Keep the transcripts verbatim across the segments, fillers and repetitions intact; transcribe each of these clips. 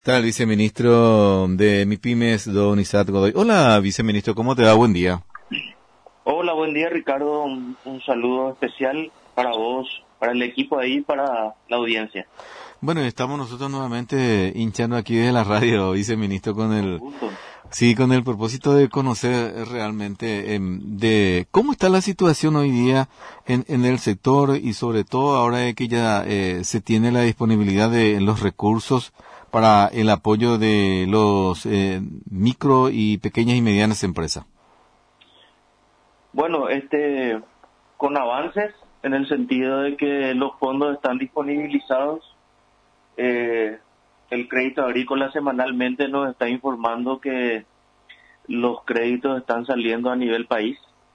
Tal, viceministro de MIPYMES, don Isaac Godoy. Hola, viceministro, ¿cómo te va? Buen día. Hola, buen día, Ricardo. Un, un saludo especial para vos, para el equipo ahí, para la audiencia. Bueno, estamos nosotros nuevamente hinchando aquí de la radio, viceministro, con el, Gusto. sí, con el propósito de conocer realmente eh, de cómo está la situación hoy día en, en el sector y sobre todo ahora que ya eh, se tiene la disponibilidad de los recursos para el apoyo de los eh, micro y pequeñas y medianas empresas. Bueno, este, con avances en el sentido de que los fondos están disponibilizados, eh, el crédito agrícola semanalmente nos está informando que los créditos están saliendo a nivel país.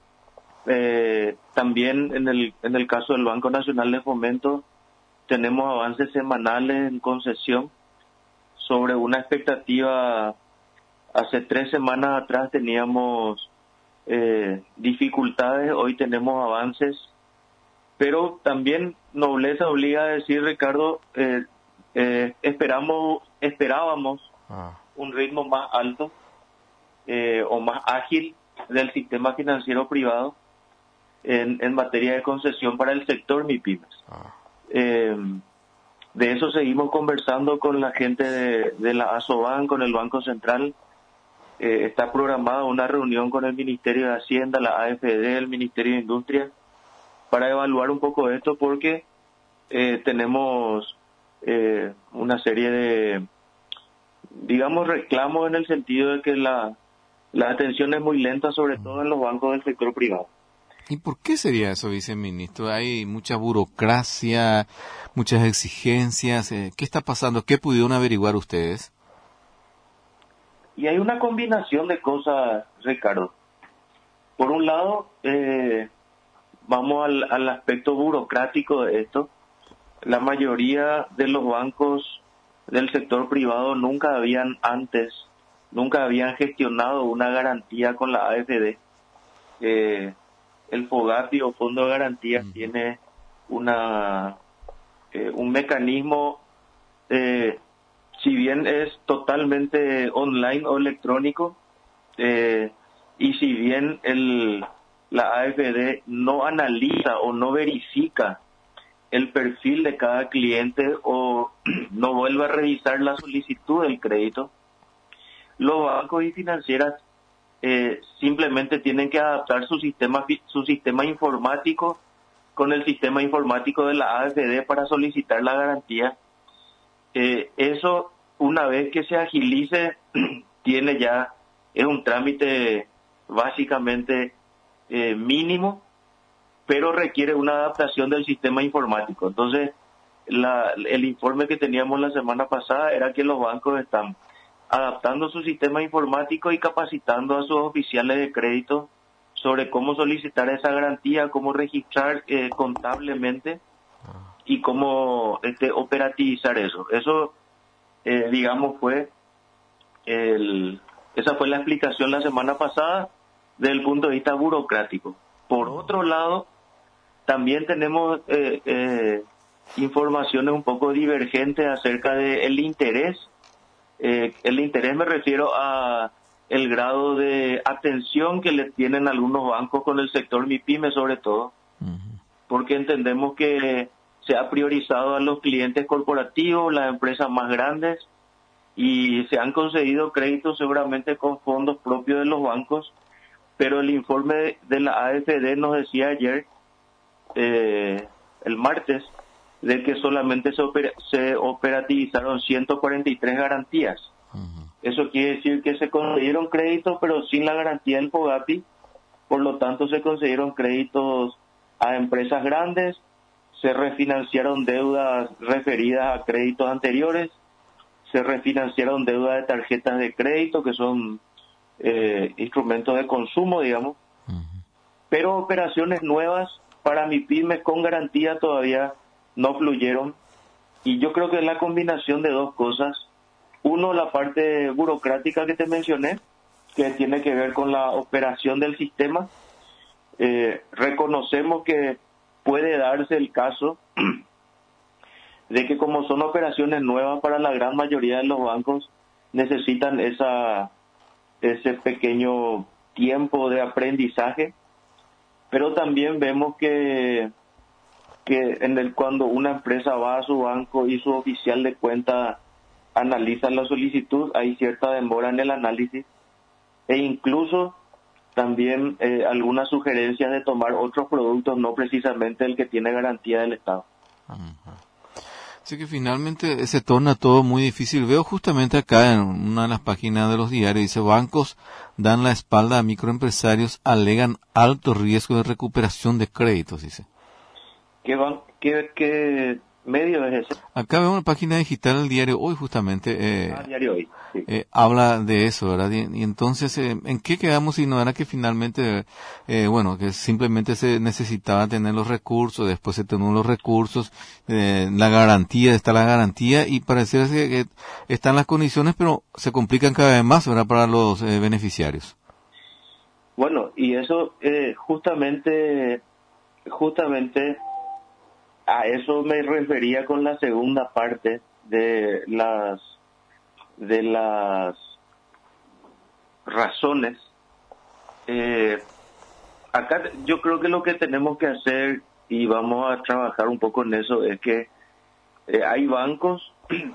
Eh, también en el, en el caso del Banco Nacional de Fomento tenemos avances semanales en concesión sobre una expectativa. Hace tres semanas atrás teníamos eh, dificultades, hoy tenemos avances, pero también nobleza obliga a decir, Ricardo, eh, eh, esperamos, esperábamos ah. un ritmo más alto eh, o más ágil del sistema financiero privado en, en materia de concesión para el sector MIPYMES. Ah. Eh, de eso seguimos conversando con la gente de, de la ASOBAN, con el Banco Central. Eh, está programada una reunión con el Ministerio de Hacienda, la A F D, el Ministerio de Industria, para evaluar un poco esto porque eh, tenemos eh, una serie de, digamos, reclamos en el sentido de que la, la atención es muy lenta, sobre todo en los bancos del sector privado. ¿Y por qué sería eso, viceministro? Hay mucha burocracia, muchas exigencias. Eh, ¿Qué está pasando? ¿Qué pudieron averiguar ustedes? Y hay una combinación de cosas, Ricardo. Por un lado, eh, vamos al, al aspecto burocrático de esto. La mayoría de los bancos del sector privado nunca habían antes, nunca habían gestionado una garantía con la A F D. Eh, el FOGAPI o Fondo de Garantía uh-huh. tiene una eh, un mecanismo, eh, si bien es totalmente online o electrónico, eh, y si bien el la A F D no analiza o no verifica el perfil de cada cliente o no vuelve a revisar la solicitud del crédito, los bancos y financieras eh, simplemente tienen que adaptar su sistema su sistema informático con el sistema informático de la A F D para solicitar la garantía. Eh, eso, una vez que se agilice, tiene ya, es un trámite básicamente eh, mínimo, pero requiere una adaptación del sistema informático. Entonces, la, el informe que teníamos la semana pasada era que los bancos están adaptando su sistema informático y capacitando a sus oficiales de crédito sobre cómo solicitar esa garantía, cómo registrar eh, contablemente y cómo este, operativizar eso. Eso, eh, digamos, fue el, esa fue la explicación la semana pasada desde el punto de vista burocrático. Por otro lado, también tenemos eh, eh, informaciones un poco divergentes acerca del interés. Eh, el interés me refiero a el grado de atención que le tienen algunos bancos con el sector MIPYME sobre todo, uh-huh. porque entendemos que se ha priorizado a los clientes corporativos, las empresas más grandes, y se han concedido créditos seguramente con fondos propios de los bancos, pero el informe de la A F D nos decía ayer, eh, el martes, de que solamente se, opera, se operativizaron ciento cuarenta y tres garantías. Uh-huh. Eso quiere decir que se concedieron créditos, pero sin la garantía del FOGAPI. Por lo tanto, se concedieron créditos a empresas grandes, se refinanciaron deudas referidas a créditos anteriores, se refinanciaron deudas de tarjetas de crédito, que son eh, instrumentos de consumo, digamos. Uh-huh. Pero operaciones nuevas para MIPYMES con garantía todavía no fluyeron, y yo creo que es la combinación de dos cosas. Uno, la parte burocrática que te mencioné, que tiene que ver con la operación del sistema. Eh, reconocemos que puede darse el caso de que como son operaciones nuevas para la gran mayoría de los bancos, necesitan esa ese pequeño tiempo de aprendizaje, pero también vemos que que en el cuando una empresa va a su banco y su oficial de cuenta analiza la solicitud, hay cierta demora en el análisis e incluso también eh, algunas sugerencias de tomar otros productos, no precisamente el que tiene garantía del Estado. Ajá. Así que finalmente se torna todo muy difícil. Veo justamente acá en una de las páginas de los diarios, dice, bancos dan la espalda a microempresarios, alegan alto riesgo de recuperación de créditos, dice. ¿Qué, ban qué, qué medio es ese? Acá veo una página digital del diario Hoy, justamente. Eh, ah, Diario Hoy. Sí. Eh, habla de eso, ¿verdad? Y, y entonces, eh, ¿en qué quedamos si no era que finalmente, eh, bueno, que simplemente se necesitaba tener los recursos, después se tenían los recursos, eh, la garantía, está la garantía, y parece que, que están las condiciones, pero se complican cada vez más, ¿verdad? Para los eh, beneficiarios. Bueno, y eso eh, justamente, justamente a eso me refería con la segunda parte de las de las razones. Eh, acá yo creo que lo que tenemos que hacer, y vamos a trabajar un poco en eso, es que eh, hay bancos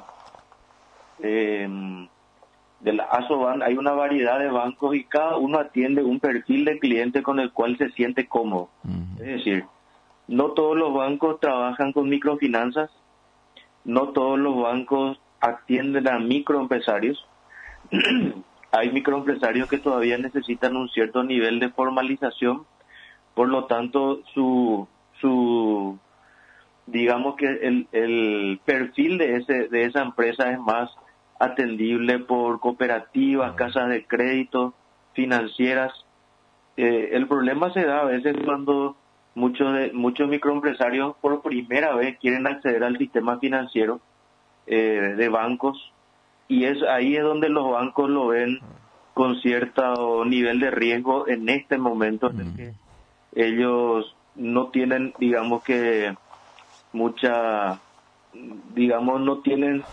eh, de la ASOBAN, hay una variedad de bancos y cada uno atiende un perfil de cliente con el cual se siente cómodo. Uh-huh. Es decir, no todos los bancos trabajan con microfinanzas, no todos los bancos atienden a microempresarios. Hay microempresarios que todavía necesitan un cierto nivel de formalización, por lo tanto su su digamos que el, el perfil de ese de esa empresa es más atendible por cooperativas, casas de crédito, financieras. Eh, el problema se da a veces cuando muchos de, muchos microempresarios por primera vez quieren acceder al sistema financiero eh, de bancos, y es ahí es donde los bancos lo ven con cierto nivel de riesgo en este momento en el que ellos no tienen, digamos que mucha, digamos no tienen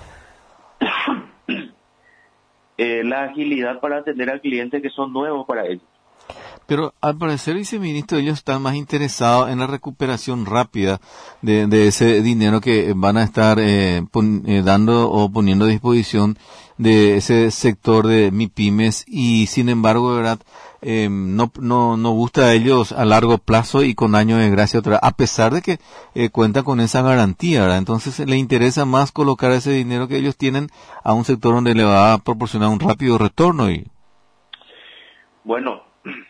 eh, la agilidad para atender a clientes que son nuevos para ellos. Pero al parecer, viceministro, ellos están más interesados en la recuperación rápida de, de ese dinero que van a estar eh, pon, eh, dando o poniendo a disposición de ese sector de MIPYMES, y sin embargo, ¿verdad? Eh, no, no, no gusta a ellos a largo plazo y con años de gracia otra, a pesar de que eh, cuenta con esa garantía, ¿verdad? Entonces le interesa más colocar ese dinero que ellos tienen a un sector donde le va a proporcionar un rápido retorno. Y bueno,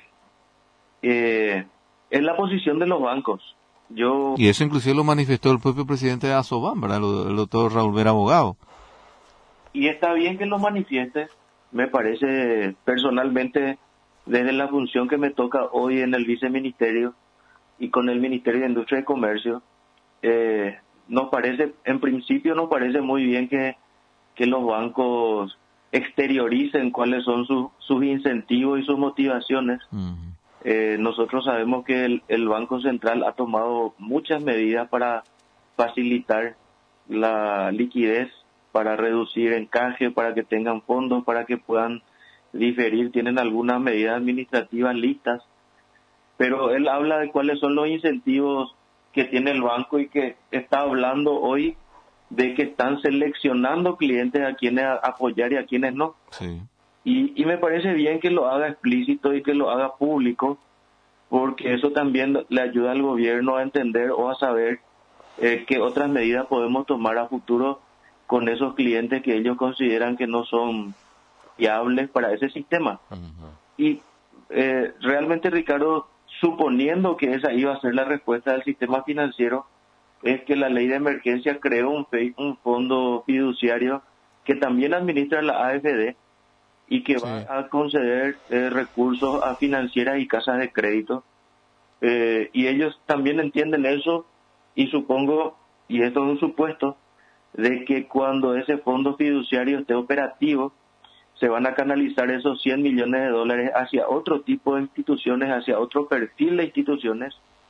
Eh, es la posición de los bancos. Yo Y eso inclusive lo manifestó el propio presidente de ASOBAN, ¿verdad? El doctor Raúl Vera Abogado. Y está bien que lo manifieste. Me parece personalmente, desde la función que me toca hoy en el viceministerio y con el Ministerio de Industria y Comercio, eh, nos parece, en principio nos parece muy bien que, que los bancos exterioricen cuáles son sus, sus incentivos y sus motivaciones. Uh-huh. Eh, nosotros sabemos que el, el Banco Central ha tomado muchas medidas para facilitar la liquidez, para reducir encaje, para que tengan fondos, para que puedan diferir. Tienen algunas medidas administrativas listas, pero él habla de cuáles son los incentivos que tiene el banco y que está hablando hoy de que están seleccionando clientes a quienes apoyar y a quienes no. Sí. Y, y me parece bien que lo haga explícito y que lo haga público, porque eso también le ayuda al gobierno a entender o a saber eh, qué otras medidas podemos tomar a futuro con esos clientes que ellos consideran que no son viables para ese sistema. Uh-huh. Y eh, realmente, Ricardo, suponiendo que esa iba a ser la respuesta del sistema financiero, es que la ley de emergencia creó un, un fondo fiduciario que también administra la A F D y que sí. va a conceder eh, recursos a financieras y casas de crédito. Eh, y ellos también entienden eso, y supongo, y esto es un supuesto, de que cuando ese fondo fiduciario esté operativo, se van a canalizar esos cien millones de dólares hacia otro tipo de instituciones, hacia otro perfil de instituciones,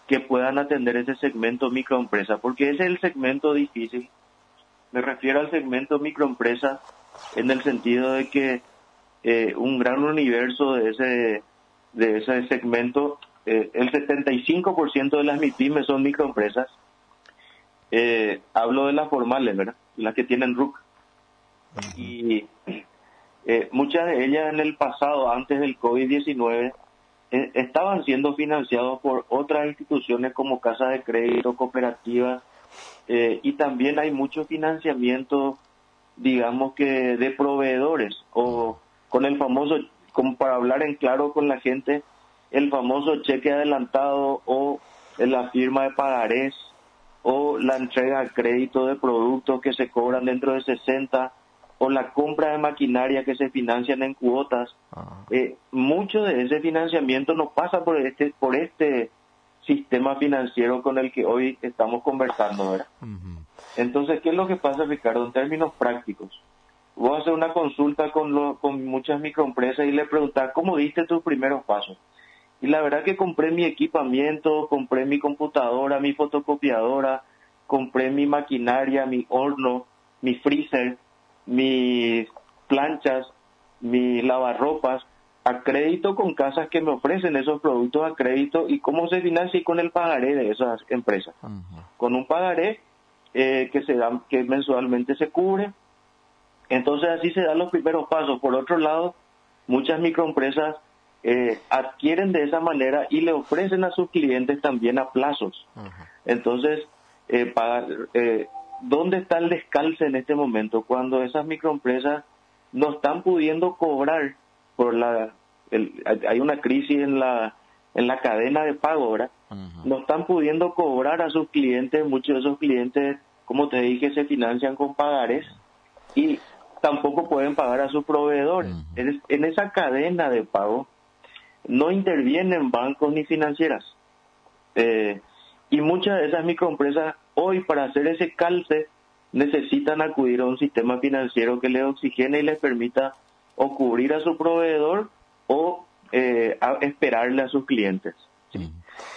que puedan atender ese segmento microempresa, porque ese es el segmento difícil. Me refiero al segmento microempresa en el sentido de que eh, un gran universo de ese de ese segmento, eh, el setenta y cinco por ciento de las MIPYMES son microempresas. Eh, hablo de las formales, ¿verdad? Las que tienen R U C. Y eh, muchas de ellas en el pasado, antes del COVID diecinueve, eh, estaban siendo financiados por otras instituciones como casas de crédito, cooperativas, eh, y también hay mucho financiamiento, digamos que de proveedores, o con el famoso, como para hablar en claro con la gente, el famoso cheque adelantado o la firma de pagarés o la entrega a crédito de productos que se cobran dentro de sesenta o la compra de maquinaria que se financian en cuotas. Eh, mucho de ese financiamiento no pasa por este por este sistema financiero con el que hoy estamos conversando, ¿verdad? Uh-huh. Entonces, ¿qué es lo que pasa, Ricardo? En términos prácticos, voy a hacer una consulta con, lo, con muchas microempresas y le preguntar, ¿cómo diste tus primeros pasos? Y la verdad que compré mi equipamiento, compré mi computadora, mi fotocopiadora, compré mi maquinaria, mi horno, mi freezer, mis planchas, mi lavarropas, a crédito con casas que me ofrecen esos productos a crédito. ¿Y cómo se financia? Con el pagaré de esas empresas. Uh-huh. Con un pagaré eh, que se da, que mensualmente se cubre. Entonces así se dan los primeros pasos. Por otro lado, muchas microempresas eh, adquieren de esa manera y le ofrecen a sus clientes también a plazos. Uh-huh. Entonces, eh, para, eh, ¿dónde está el descalce en este momento? Cuando esas microempresas no están pudiendo cobrar por la el, hay una crisis en la en la cadena de pago, ahora uh-huh. No están pudiendo cobrar a sus clientes. Muchos de esos clientes, como te dije, se financian con pagarés y tampoco pueden pagar a sus proveedores. Uh-huh. en, en esa cadena de pago no intervienen bancos ni financieras, eh, y muchas de esas microempresas hoy, para hacer ese calce, necesitan acudir a un sistema financiero que les oxigene y les permita o cubrir a su proveedor o eh, a esperarle a sus clientes. ¿Sí?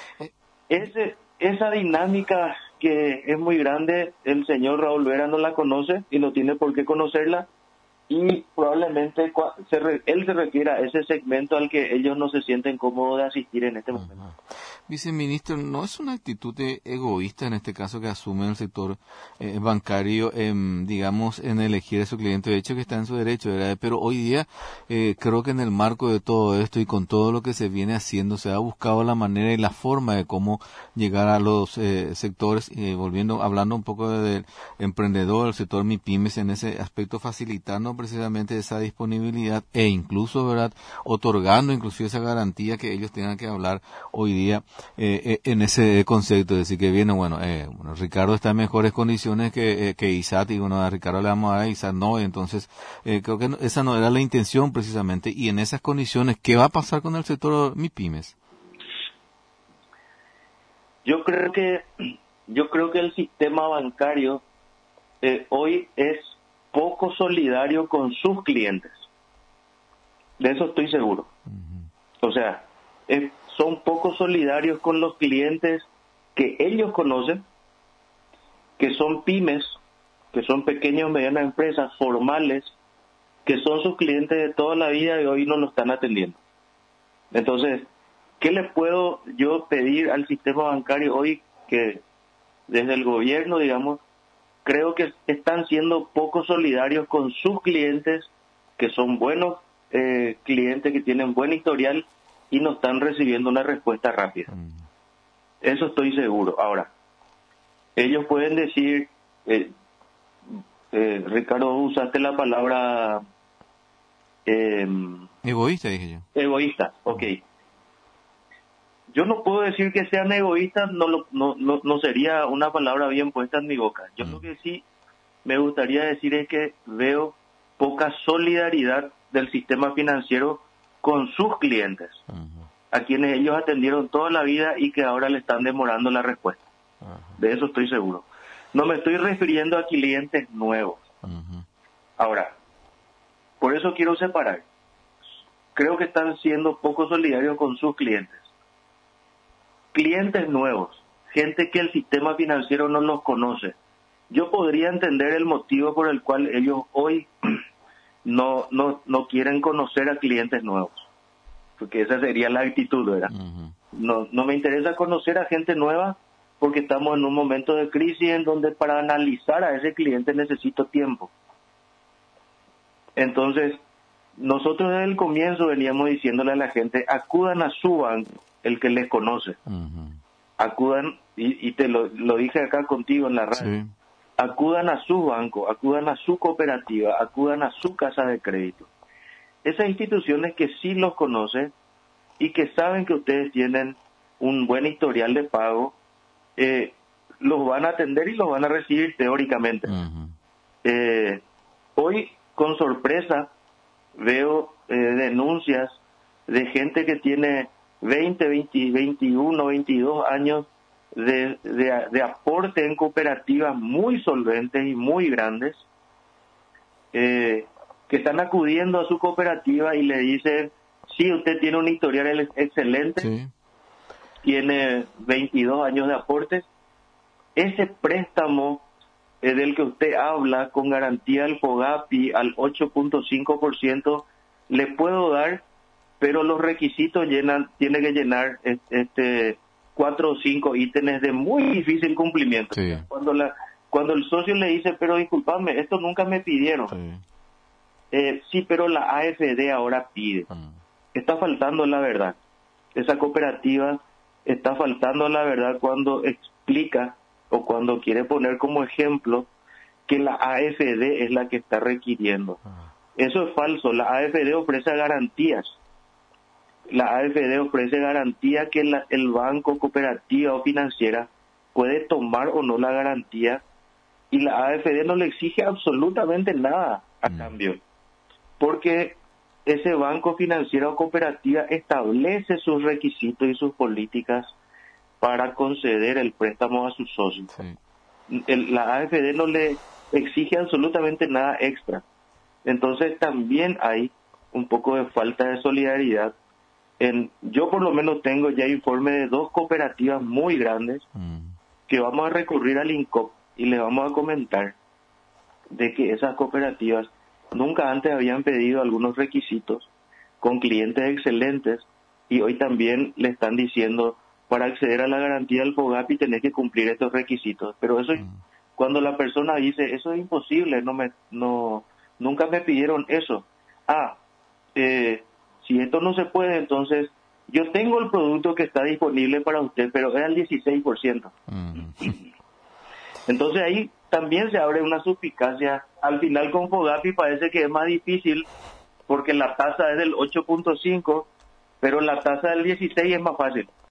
Ese, esa dinámica que es muy grande, el señor Raúl Vera no la conoce y no tiene por qué conocerla, y probablemente se re, él se refiere a ese segmento al que ellos no se sienten cómodos de asistir en este momento. Uh-huh. Viceministro, ¿no es una actitud egoísta en este caso que asume el sector eh, bancario, eh, digamos, en elegir a su cliente? De hecho, que está en su derecho, ¿verdad? Pero hoy día eh, creo que en el marco de todo esto y con todo lo que se viene haciendo, se ha buscado la manera y la forma de cómo llegar a los eh, sectores, eh, volviendo, hablando un poco del emprendedor, el sector MIPYMES, en ese aspecto, facilitando precisamente esa disponibilidad e incluso, ¿verdad?, otorgando inclusive esa garantía que ellos tengan que hablar hoy día eh, eh, en ese concepto, es decir, que viene, bueno, eh, bueno, Ricardo está en mejores condiciones que, eh, que Isaac, y bueno, a Ricardo le vamos a dar, a Isaac no, entonces eh, creo que no, esa no era la intención precisamente. Y en esas condiciones, ¿qué va a pasar con el sector MIPYMES? Yo creo que yo creo que el sistema bancario eh, hoy es poco solidario con sus clientes. De eso estoy seguro. Uh-huh. O sea, eh, son poco solidarios con los clientes que ellos conocen, que son pymes, que son pequeñas o medianas empresas formales, que son sus clientes de toda la vida y hoy no lo están atendiendo. Entonces, ¿qué le puedo yo pedir al sistema bancario hoy? Que desde el gobierno, digamos, creo que están siendo poco solidarios con sus clientes, que son buenos eh, clientes, que tienen buen historial y no están recibiendo una respuesta rápida. Mm. Eso estoy seguro. Ahora, ellos pueden decir, eh, eh, Ricardo, usaste la palabra eh, egoísta, dije yo. Egoísta, ok. Yo no puedo decir que sean egoístas, no, lo, no, no, no sería una palabra bien puesta en mi boca. Yo mm. lo que sí me gustaría decir es que veo poca solidaridad del sistema financiero con sus clientes, uh-huh. a quienes ellos atendieron toda la vida y que ahora le están demorando la respuesta. Uh-huh. De eso estoy seguro. No me estoy refiriendo a clientes nuevos. Uh-huh. Ahora, por eso quiero separar. Creo que están siendo poco solidarios con sus clientes. clientes nuevos, gente que el sistema financiero no los conoce. Yo podría entender el motivo por el cual ellos hoy no, no, no quieren conocer a clientes nuevos, porque esa sería la actitud, ¿verdad? Uh-huh. No, no me interesa conocer a gente nueva porque estamos en un momento de crisis en donde para analizar a ese cliente necesito tiempo. Entonces, nosotros desde el comienzo veníamos diciéndole a la gente, acudan a su banco, el que les conoce. Uh-huh. Acudan, y, y te lo, lo dije acá contigo en la radio, sí. Acudan a su banco, acudan a su cooperativa, acudan a su casa de crédito. Esas instituciones que sí los conocen y que saben que ustedes tienen un buen historial de pago, eh, los van a atender y los van a recibir teóricamente. Uh-huh. Eh, hoy, con sorpresa, veo eh, denuncias de gente que tiene veinte, veinte, veintiuno, veintidós años de, de, de aporte en cooperativas muy solventes y muy grandes, eh, que están acudiendo a su cooperativa y le dicen, sí, usted tiene un historial excelente, sí. Tiene veintidós años de aportes, ese préstamo eh, del que usted habla con garantía del FOGAPI al ocho punto cinco por ciento, le puedo dar, pero los requisitos llenan, tiene que llenar este cuatro o cinco ítems de muy difícil cumplimiento. Sí. Cuando la cuando el socio le dice, pero discúlpame, esto nunca me pidieron. Sí, eh, sí pero la A F D ahora pide. Uh-huh. Está faltando la verdad. Esa cooperativa está faltando la verdad cuando explica o cuando quiere poner como ejemplo que la A F D es la que está requiriendo. Uh-huh. Eso es falso. La A F D ofrece garantías. La A F D ofrece garantía que la, el banco, cooperativa o financiera puede tomar o no la garantía, y la A F D no le exige absolutamente nada a mm. cambio, porque ese banco, financiero o cooperativa establece sus requisitos y sus políticas para conceder el préstamo a sus socios. Sí. El, la A F D no le exige absolutamente nada extra. Entonces también hay un poco de falta de solidaridad. En, yo por lo menos tengo ya informe de dos cooperativas muy grandes mm. que vamos a recurrir al INCOP y les vamos a comentar de que esas cooperativas nunca antes habían pedido algunos requisitos con clientes excelentes y hoy también le están diciendo, para acceder a la garantía del FOGAPI tenés que cumplir estos requisitos. Pero eso, mm. cuando la persona dice, eso es imposible, no me, no, nunca me pidieron eso. Ah, eh, si esto no se puede, entonces yo tengo el producto que está disponible para usted, pero es al dieciséis por ciento. Mm. Entonces ahí también se abre una suspicacia. Al final con FOGAPI parece que es más difícil porque la tasa es del ocho punto cinco, pero la tasa del dieciséis es más fácil.